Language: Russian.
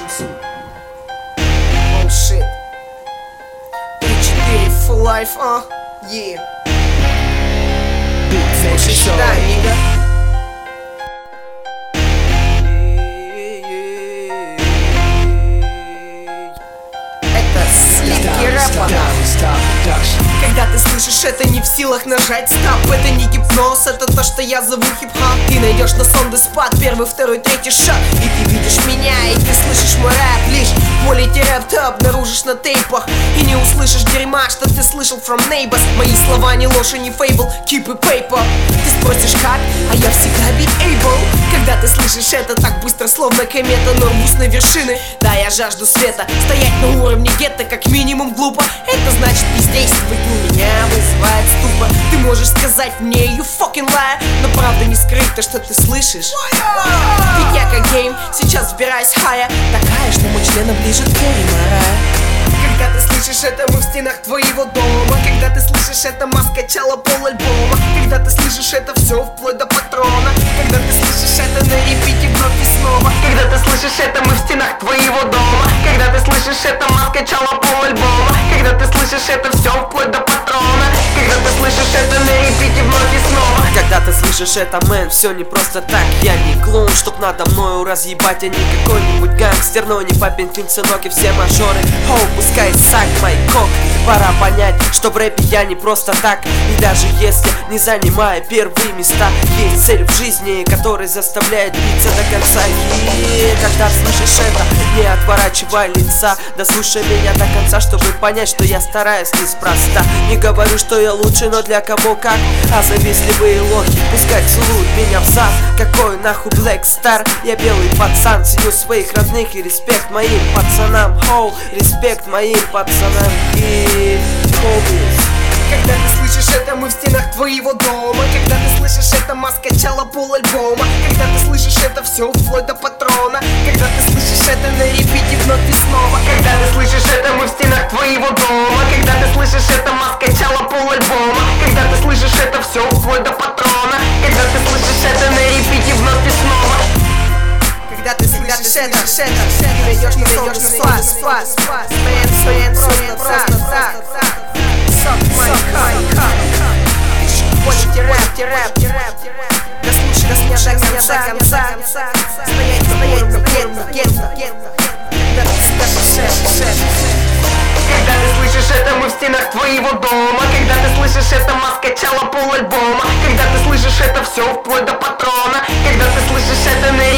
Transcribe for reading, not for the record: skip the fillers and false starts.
Oh shit. 3-4 for life, yeah. Слушай сюда, Нига. Это сливки рэпа. Когда ты слышишь это, не в силах нажать стоп. Это не гипноз, это то, что я зову хип-хоп. Ты найдешь на сон спад, первый, второй, третий шаг. И ты видишь меня, и ты слышишь мой рэп. Лишь quality рэп ты обнаружишь на тейпах. И не услышишь дерьма, что ты слышал from neighbors. Мои слова не ложь и не фейбл, keep it paper. Ты спросишь как, а я всегда be able. Когда ты слышишь это так быстро, словно комета, но рвусь на вершины. Да, я жажду света, стоять на уровне гетто как минимум глупо. Это значит бездействовать у меня вызывает ступор. Ты можешь сказать мне you fucking lie, но правда не скрыть то, что ты слышишь. Ведь я как гейм, сейчас вбираюсь хая, такая, что мой член ближе к Марая. Когда ты слышишь это, мы в стенах твоего дома. Когда ты слышишь это, маска качала пол альбома. Когда ты слышишь это, все вплоть до патрона. Когда ты слышишь это, на репите вновь и снова. Когда ты слышишь это, мы в стенах твоего дома. Когда ты слышишь это, маска качала пол альбома. Когда ты слышишь это, все вплоть до патрона. Когда ты слышишь это, на репите вновь и снова. Когда ты слышишь это, мэн, все не просто так. Я не клоун, чтоб надо мною разъебать. Я не какой-нибудь гангстер, но не папенькин сынок и все мажоры. Хоу, пускай сак мой кок. Пора понять, что в рэпе я не просто так. И даже если не занимаю первые места, есть цель в жизни, которая заставляет биться до конца. И когда слышишь это, не отворачивай лица, да слушай меня до конца, чтобы понять, что я стараюсь неспроста. Не говорю, что я лучше, но для кого как. А завистливые лохи пускай целуют меня в зад. Какой нахуй Black Star? Я белый пацан, ценю своих родных и респект моим пацанам. Хоу, респект моим пацанам и хоббис. Когда ты слышишь это, мы в стенах твоего дома. Когда ты слышишь это, маска качала пол альбома. Когда ты слышишь это, все вплоть до патрона. Когда ты слышишь это, на репите вновь и снова. Когда ты слышишь это, мы в стенах твоего дома. Когда ты слышишь это, маска качала пол альбома. Когда ты слышишь это, все вплоть до патрона. Когда ты слышишь это, на репите вновь и снова. Когда ты слышишь это, ты найдешь на сон спад. Просто так. Suck my cock. Quality рэп. Да слушай меня до конца. Стоять на гетто. Когда ты слышишь это, мы в стенах твоего дома. Когда ты слышишь это, маска качала пол альбома. Когда ты слышишь это, все вплоть до патрона. Когда ты слышишь это, на